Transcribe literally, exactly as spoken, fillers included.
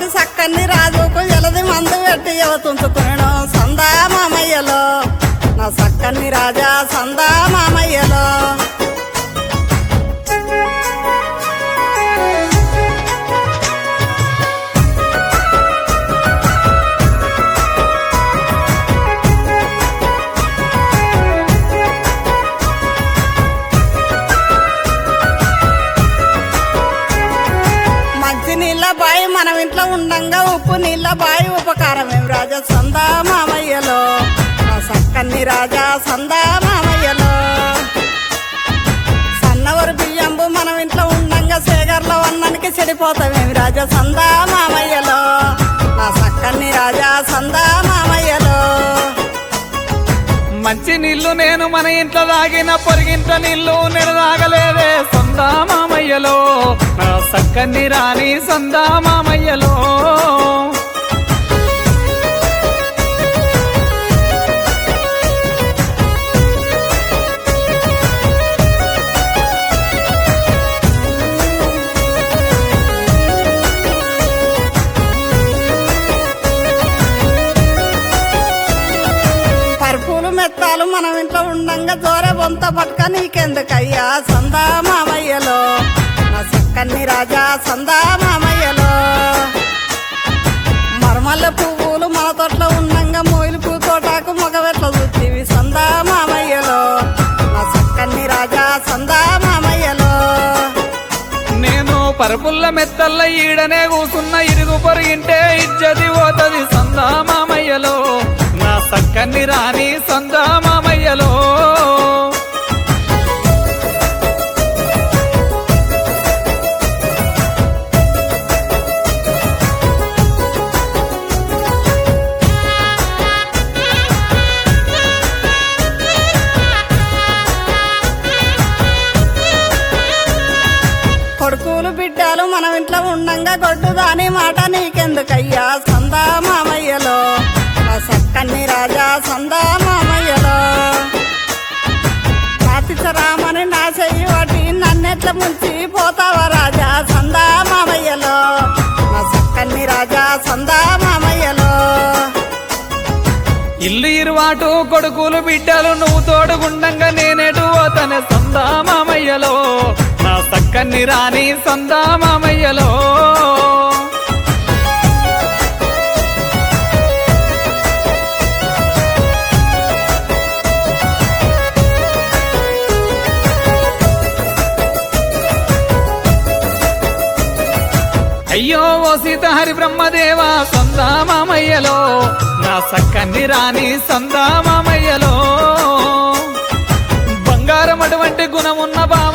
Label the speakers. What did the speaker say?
Speaker 1: తోటి సక్కని రాజుకు ఎలది మందు పెట్టి యువతుంచుకును సందా మామయ్యలో నా సక్కని రాజా సందా మామయ్యలో. నీళ్ళ బాయి మనం ఇంట్లో ఉండంగా ఉప్పు నీళ్ళ బాయి ఉపకారం ఏం రాజా సందా మామయ్యలో నా సక్కన్ని రాజా సందా మామయ్యలో. సన్నవరు బియ్యంబు మనం ఇంట్లో ఉండంగా సేగర్లో అన్నానికి చెడిపోతామేమి రాజా సందా మామయ్యలో నా సక్కన్ని రాజా సందా మామయ్యలో.
Speaker 2: మంచి నీళ్లు నేను మన ఇంట్లో తాగిన పొరిగింట నీళ్లు నేను తాగలేదే సందా మామయ్యలో నా సక్కని రాణి సందా మామయ్యలో.
Speaker 1: మెత్తాలు మనం ఇంట్లో ఉండంగా జోరే బొంత పట్టుక నీకెందుకయ్యా సందా మామయ్యలో నా సక్కన్ని రాజా సందా మామయ్యలో. మరమల్ల పువ్వులు మన తోటలో ఉండంగా మోయిలు పూ తోటాకు మగవెట్ల చూస్తీవి సందా మామయ్యలో నా సక్కన్ని రాజా సందా మామయ్యలో.
Speaker 2: నేను పరుపుల్ల మెత్తల్ల ఈడనే కూసున్న ఇరుగు పొరిగింటే ఇజ్జది పోతది సందా మామయ్యలో నా సక్కని రాణి సందా మామయ్యలో.
Speaker 1: కొడుకులు బిడ్డలు మనం ఇంట్లో ఉండంగా గొడ్డు దాని మాట నీకెందుకయ్యా సందా మామయ్యలో నా సక్కన్ని రాజా సందా మామయ్యలో. రామని నా చెయ్యి వాటి నన్నెట్ల ముంచి పోతావా రాజా సందా మామయ్యలో నా సక్కన్ని రాజా సందా మామయ్యలో.
Speaker 2: ఇల్లు ఇరువాటు కొడుకులు బిడ్డలు నువ్వు తోడుగుండంగా నేనేటు పోతనే సందా మామయ్యలో నా సక్కని రాణి సందా మామయ్యలో. అయ్యో ఓ సీత హరి బ్రహ్మదేవా సందా మామయ్యలో నా సక్కని రాణి సందా మామయ్యలో. బంగారం అటువంటి గుణమున్న బావ